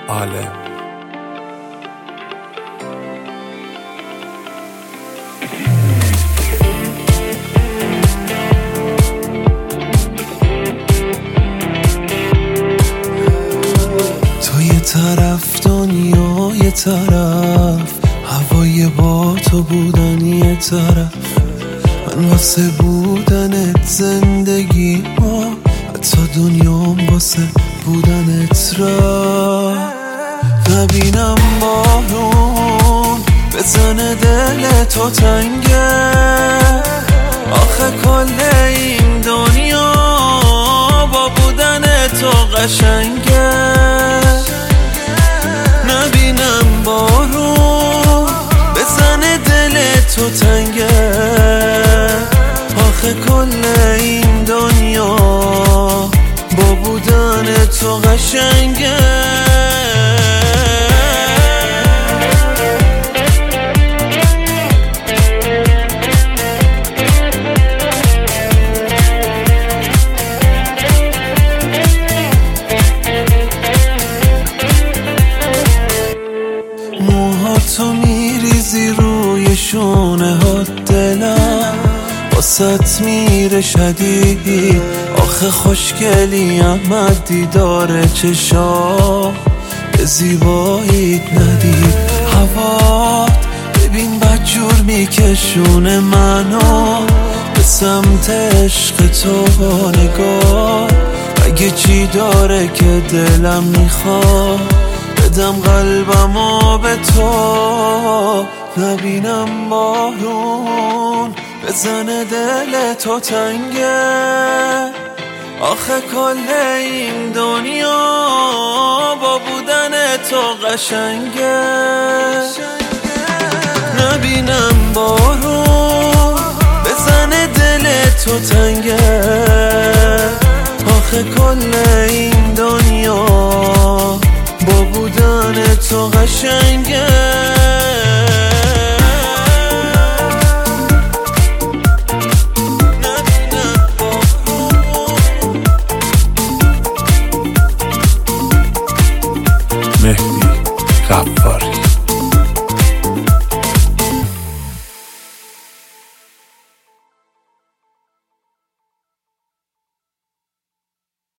عالم. تو یه طرف دنیا یه طرف، هوای با تو بودن یه طرف، من واسه بودنت زندگی ما، حتی دنیام واسه بودنت را. نبینم بارون بزنه دل تو تنگه، آخه کل این دنیا با بودن تو قشنگه. نبینم بارون بزنه دل تو تنگه، آخه کل این دنیا با بودن تو قشنگه. موهاتو میریزی روی شونه ها، دلم واسط میره شدید، آخه خوشگلیم از دیدار چشا، به زیباییت ندید. هوات ببین بدجور میکشونه منو به سمت عشق تو، نگاه اگه چی داره که دلم میخواد بدم قلبمو به تو. نبینم بارون بزنه دل تو تنگه، آخه کل این دنیا با بودن تو قشنگه. نبینم بارون بزنه دل تو تنگه، آخه کل این دنیا با بودن تو قشنگه. مهدی غفاری.